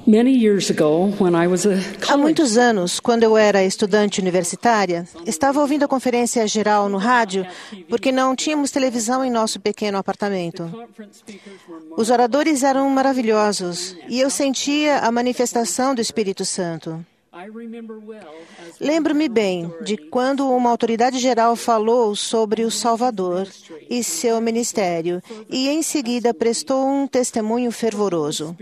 Há muitos anos, quando eu era estudante universitária, estava ouvindo a conferência geral no rádio porque não tínhamos televisão em nosso pequeno apartamento. Os oradores eram maravilhosos e eu sentia a manifestação do Espírito Santo. Lembro-me bem de quando uma autoridade geral falou sobre o Salvador e seu ministério e, em seguida, prestou um testemunho fervoroso.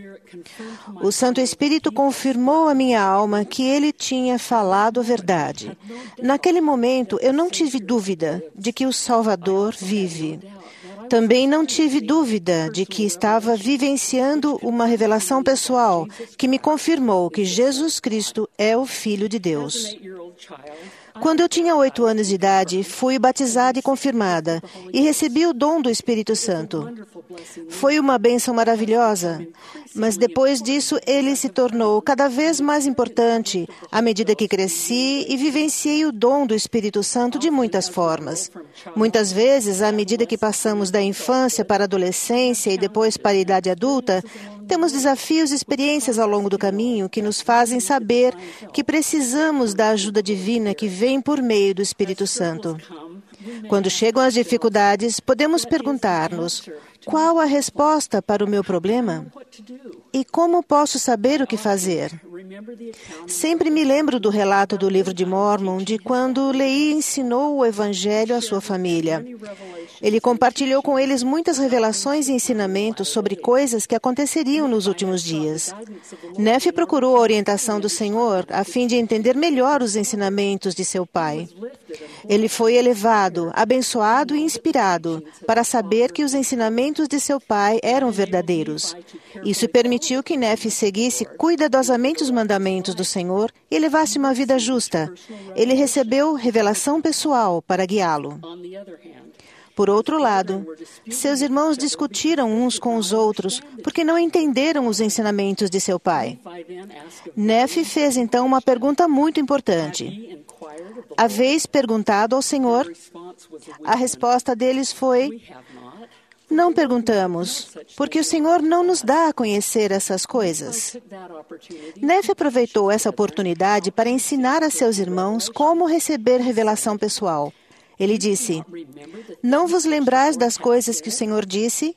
O Santo Espírito confirmou à minha alma que ele tinha falado a verdade. Naquele momento, eu não tive dúvida de que o Salvador vive. Também não tive dúvida de que estava vivenciando uma revelação pessoal que me confirmou que Jesus Cristo é o Filho de Deus. Quando eu tinha 8 anos de idade, fui batizada e confirmada e recebi o dom do Espírito Santo. Foi uma bênção maravilhosa, mas depois disso ele se tornou cada vez mais importante à medida que cresci e vivenciei o dom do Espírito Santo de muitas formas. Muitas vezes, à medida que passamos da infância para a adolescência e depois para a idade adulta, temos desafios e experiências ao longo do caminho que nos fazem saber que precisamos da ajuda divina que vem por meio do Espírito Santo. Quando chegam as dificuldades, podemos perguntar-nos: qual a resposta para o meu problema? E como posso saber o que fazer? Sempre me lembro do relato do livro de Mórmon de quando Lehi ensinou o Evangelho à sua família. Ele compartilhou com eles muitas revelações e ensinamentos sobre coisas que aconteceriam nos últimos dias. Nefe procurou a orientação do Senhor a fim de entender melhor os ensinamentos de seu pai. Ele foi elevado, abençoado e inspirado para saber que os ensinamentos de seu pai eram verdadeiros. Isso permitiu que Nefe seguisse cuidadosamente os mandamentos do Senhor e levasse uma vida justa. Ele recebeu revelação pessoal para guiá-lo. Por outro lado, seus irmãos discutiram uns com os outros porque não entenderam os ensinamentos de seu pai. Nefe fez então uma pergunta muito importante. Haveis perguntado ao Senhor? A resposta deles foi: não perguntamos, porque o Senhor não nos dá a conhecer essas coisas. Nefe aproveitou essa oportunidade para ensinar a seus irmãos como receber revelação pessoal. Ele disse: não vos lembrais das coisas que o Senhor disse?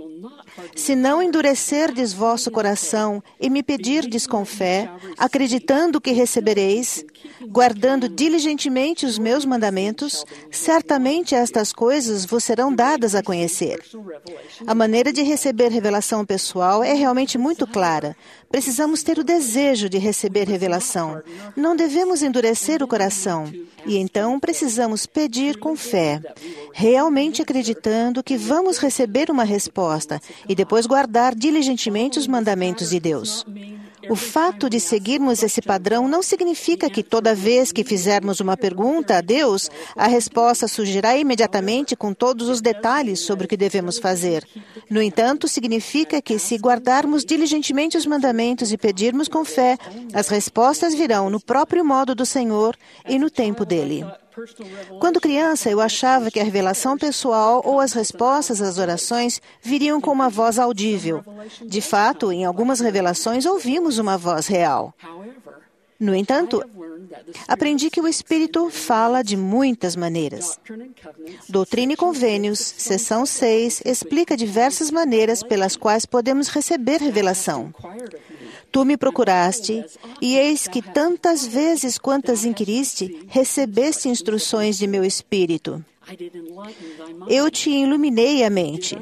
Se não endurecerdes vosso coração e me pedirdes com fé, acreditando que recebereis, guardando diligentemente os meus mandamentos, certamente estas coisas vos serão dadas a conhecer. A maneira de receber revelação pessoal é realmente muito clara. Precisamos ter o desejo de receber revelação. Não devemos endurecer o coração. E então precisamos pedir com fé, realmente acreditando que vamos receber uma resposta e depois guardar diligentemente os mandamentos de Deus. O fato de seguirmos esse padrão não significa que toda vez que fizermos uma pergunta a Deus, a resposta surgirá imediatamente com todos os detalhes sobre o que devemos fazer. No entanto, significa que se guardarmos diligentemente os mandamentos e pedirmos com fé, as respostas virão no próprio modo do Senhor e no tempo dele. Quando criança, eu achava que a revelação pessoal ou as respostas às orações viriam com uma voz audível. De fato, em algumas revelações ouvimos uma voz real. No entanto, aprendi que o Espírito fala de muitas maneiras. Doutrina e Convênios, seção 6, explica diversas maneiras pelas quais podemos receber revelação. Tu me procuraste, e eis que tantas vezes quantas inquiriste, recebeste instruções de meu espírito. Eu te iluminei a mente.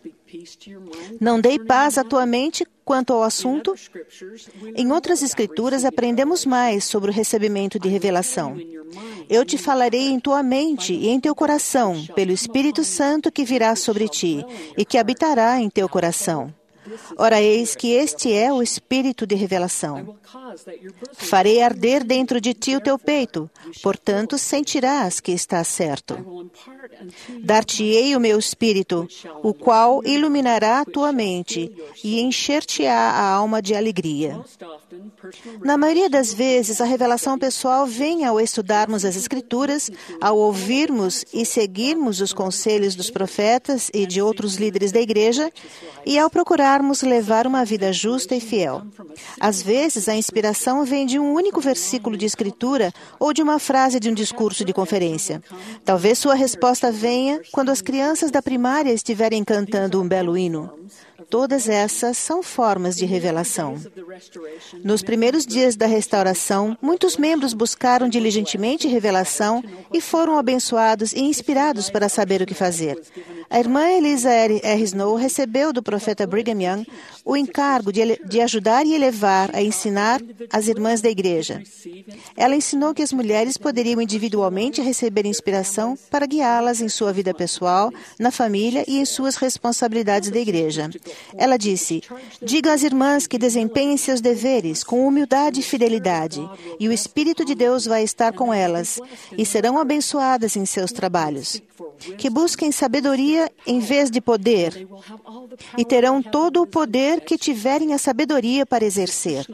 Não dei paz à tua mente quanto ao assunto? Em outras escrituras, aprendemos mais sobre o recebimento de revelação. Eu te falarei em tua mente e em teu coração, pelo Espírito Santo que virá sobre ti e que habitará em teu coração. Ora, eis que este é o Espírito de revelação. Farei arder dentro de ti o teu peito, portanto sentirás que estás certo. Dar-te-ei o meu Espírito, o qual iluminará a tua mente e encher-te-á a alma de alegria. Na maioria das vezes, a revelação pessoal vem ao estudarmos as Escrituras, ao ouvirmos e seguirmos os conselhos dos profetas e de outros líderes da igreja, e ao procurar buscarmos levar uma vida justa e fiel. Às vezes, a inspiração vem de um único versículo de escritura ou de uma frase de um discurso de conferência. Talvez sua resposta venha quando as crianças da primária estiverem cantando um belo hino. Todas essas são formas de revelação. Nos primeiros dias da restauração, muitos membros buscaram diligentemente revelação e foram abençoados e inspirados para saber o que fazer. A irmã Eliza R. Snow recebeu do profeta Brigham Young o encargo de ajudar e elevar a ensinar as irmãs da igreja. Ela ensinou que as mulheres poderiam individualmente receber inspiração para guiá-las em sua vida pessoal, na família e em suas responsabilidades da igreja. Ela disse: diga às irmãs que desempenhem seus deveres com humildade e fidelidade, e o Espírito de Deus vai estar com elas, e serão abençoadas em seus trabalhos. Que busquem sabedoria em vez de poder, e terão todo o poder que tiverem a sabedoria para exercer.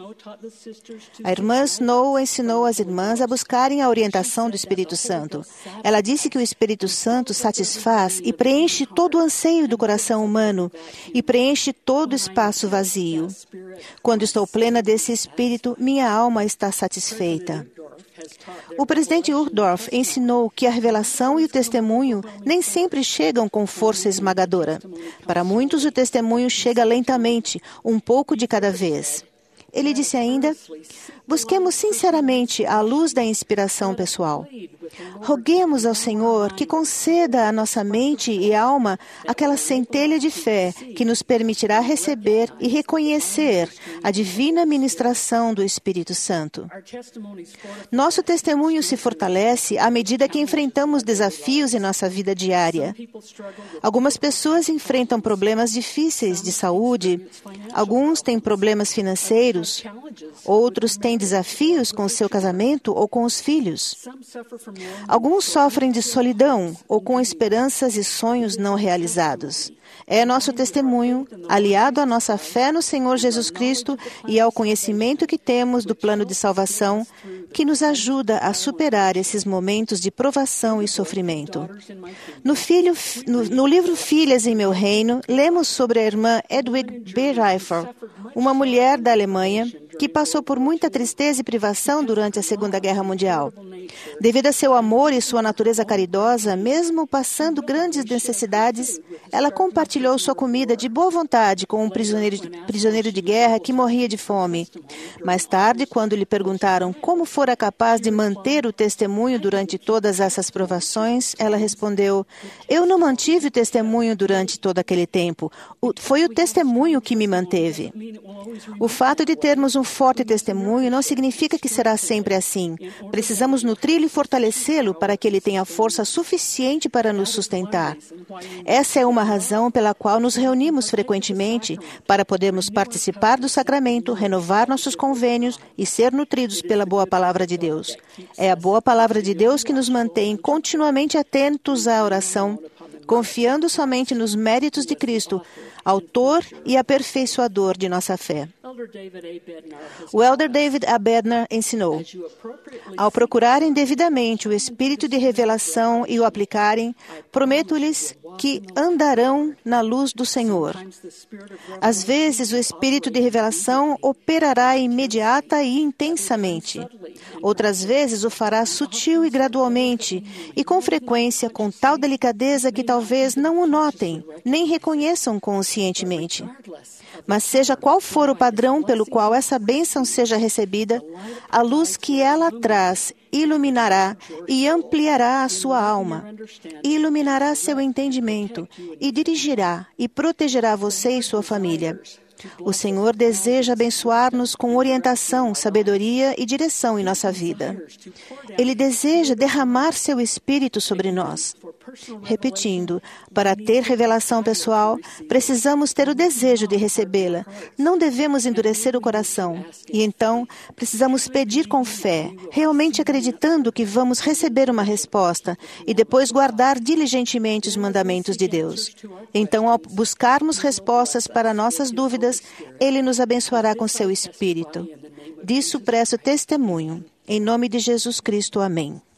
A irmã Snow ensinou as irmãs a buscarem a orientação do Espírito Santo. Ela disse que o Espírito Santo satisfaz e preenche todo o anseio do coração humano e preenche todo o espaço vazio. Quando estou plena desse Espírito, minha alma está satisfeita. O presidente Uchtdorf ensinou que a revelação e o testemunho nem sempre chegam com força esmagadora. Para muitos, o testemunho chega lentamente, um pouco de cada vez. Ele disse ainda: busquemos sinceramente a luz da inspiração pessoal. Roguemos ao Senhor que conceda à nossa mente e alma aquela centelha de fé que nos permitirá receber e reconhecer a divina ministração do Espírito Santo. Nosso testemunho se fortalece à medida que enfrentamos desafios em nossa vida diária. Algumas pessoas enfrentam problemas difíceis de saúde, alguns têm problemas financeiros, outros têm desafios com o seu casamento ou com os filhos. Alguns sofrem de solidão ou com esperanças e sonhos não realizados. É nosso testemunho, aliado à nossa fé no Senhor Jesus Cristo e ao conhecimento que temos do plano de salvação, que nos ajuda a superar esses momentos de provação e sofrimento. No livro Filhas em Meu Reino, lemos sobre a irmã Hedwig B. Reifer, uma mulher da Alemanha que passou por muita tristeza e privação durante a Segunda Guerra Mundial. Devido a seu amor e sua natureza caridosa, mesmo passando grandes necessidades, ela compartilhou sua comida de boa vontade com um prisioneiro de guerra que morria de fome. Mais tarde, quando lhe perguntaram como fora capaz de manter o testemunho durante todas essas provações, ela respondeu: eu não mantive o testemunho durante todo aquele tempo. Foi o testemunho que me manteve. O fato de termos um forte testemunho não significa que será sempre assim. Precisamos nutri-lo e fortalecê-lo para que ele tenha força suficiente para nos sustentar. Essa é uma razão pela qual nos reunimos frequentemente, para podermos participar do sacramento, renovar nossos convênios e ser nutridos pela boa palavra de Deus. É a boa palavra de Deus que nos mantém continuamente atentos à oração, confiando somente nos méritos de Cristo, autor e aperfeiçoador de nossa fé. O elder David A. Bednar ensinou: ao procurarem devidamente o Espírito de revelação e o aplicarem, prometo-lhes que andarão na luz do Senhor. Às vezes, o Espírito de revelação operará imediata e intensamente. Outras vezes, o fará sutil e gradualmente, e com frequência com tal delicadeza que talvez não o notem, nem reconheçam conscientemente. Mas seja qual for o padrão pelo qual essa bênção seja recebida, a luz que ela traz iluminará e ampliará a sua alma, iluminará seu entendimento e dirigirá e protegerá você e sua família. O Senhor deseja abençoar-nos com orientação, sabedoria e direção em nossa vida. Ele deseja derramar seu Espírito sobre nós. Repetindo, para ter revelação pessoal, precisamos ter o desejo de recebê-la. Não devemos endurecer o coração. E então, precisamos pedir com fé, realmente acreditando que vamos receber uma resposta e depois guardar diligentemente os mandamentos de Deus. Então, ao buscarmos respostas para nossas dúvidas, Ele nos abençoará com seu Espírito. Disso presto testemunho. Em nome de Jesus Cristo, amém.